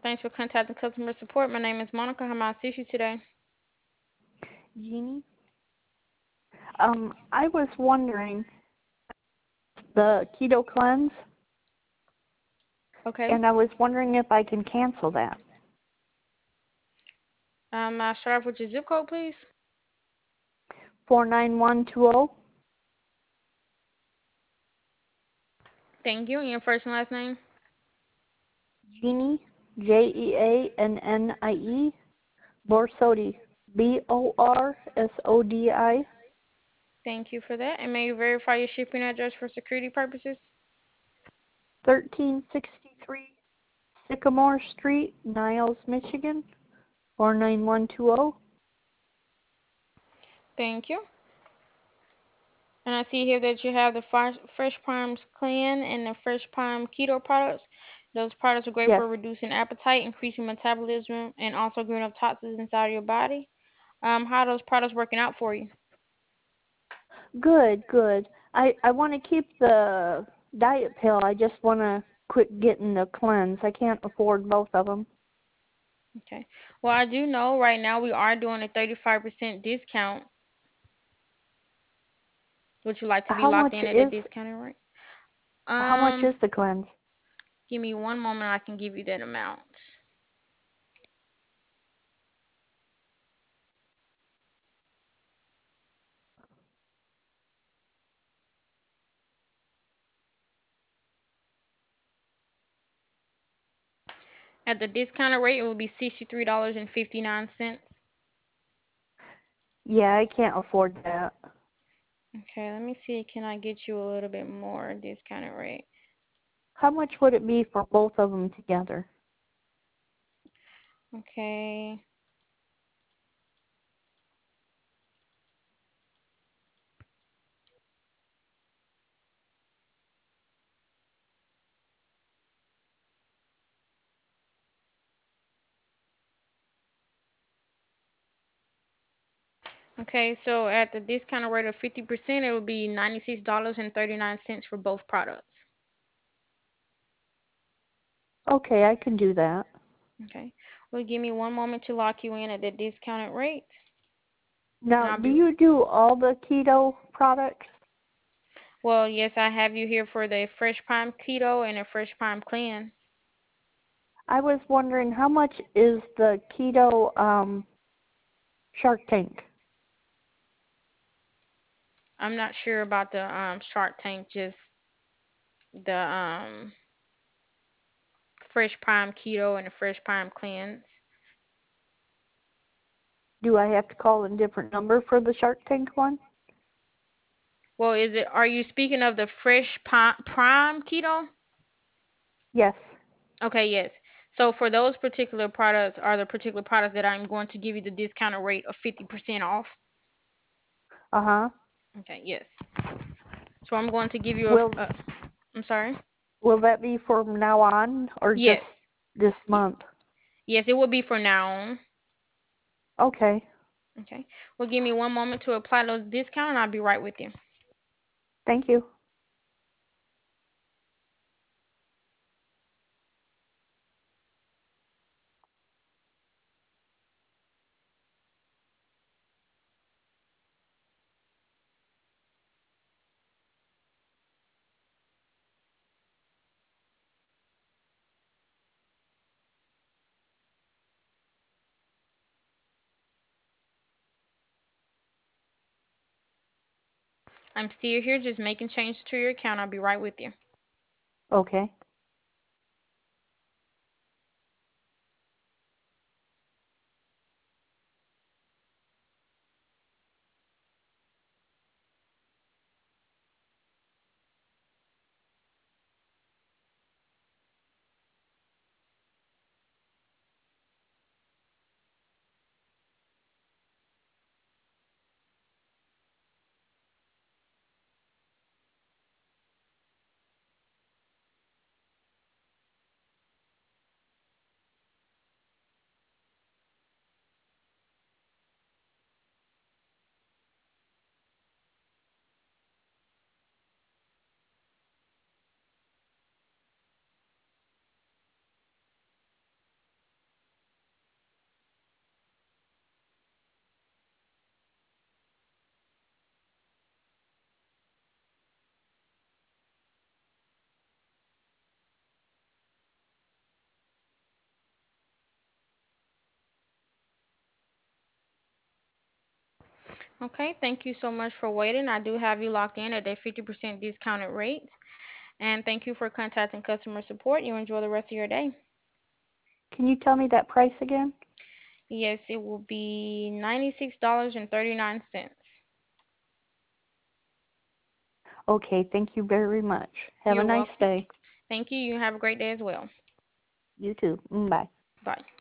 Thanks for contacting customer support. My name is Monica. How may I assist you today? Jeannie. I was wondering the keto cleanse, Okay. and I was wondering if I can cancel that. I'll start off with your zip code, please. 49120. Thank you. And your first and last name? Jeannie, Jeannie. Borsodi, Borsodi. Thank you for that. And may you verify your shipping address for security purposes? 1363 Sycamore Street, Niles, Michigan, 49120. Thank you. And I see here that you have the Fresh Primes Clean and the Fresh Prime Keto products. Those products are great Yes. for reducing appetite, increasing metabolism, and also getting up toxins inside of your body. How are those products working out for you? Good, good. I want to keep the diet pill. I just want to quit getting the cleanse. I can't afford both of them. Okay. Well, I do know right now we are doing a 35% discount. Would you like to be How locked much in at the is discounted rate? how much Um, is the cleanse? Give me one moment. I can give you that amount. At the discounted rate, it will be $63.59. Yeah, I can't afford that. Okay, let me see. Can I get you a little bit more discounted rate? How much would it be for both of them together? Okay. Okay, so at the discounted rate of 50%, it will be $96.39 for both products. Okay, I can do that. Okay. Well, give me one moment to lock you in at the discounted rate. And Now, I'll do be you do all the keto products? Well, yes, I have you here for the Fresh Prime Keto and the Fresh Prime Clean. I was wondering how much is the keto Shark Tank? I'm not sure about the Shark Tank, just the Fresh Prime Keto and the Fresh Prime Cleanse. Do I have to call a different number for the Shark Tank one? Well, are you speaking of the Fresh Prime Keto? Yes. Okay, yes. So for those particular products are the particular products that I'm going to give you the discounted rate of 50% off. Uh-huh. Okay, yes. So I'm going to give you Will I'm sorry? will that be from now on or just Yes. this month? Yes, it will be for now on. Okay. Okay. Well, give me one moment to apply those discounts, and I'll be right with you. Thank you. I'm still here, just making changes to your account. I'll be right with you. Okay. Okay, thank you so much for waiting. I do have you locked in at a 50% discounted rate. And thank you for contacting customer support. You enjoy the rest of your day. Can you tell me that price again? Yes, it will be $96.39. Okay, thank you very much. Have a You're nice welcome. day. Thank you. You have a great day as well. You too. Bye. Bye.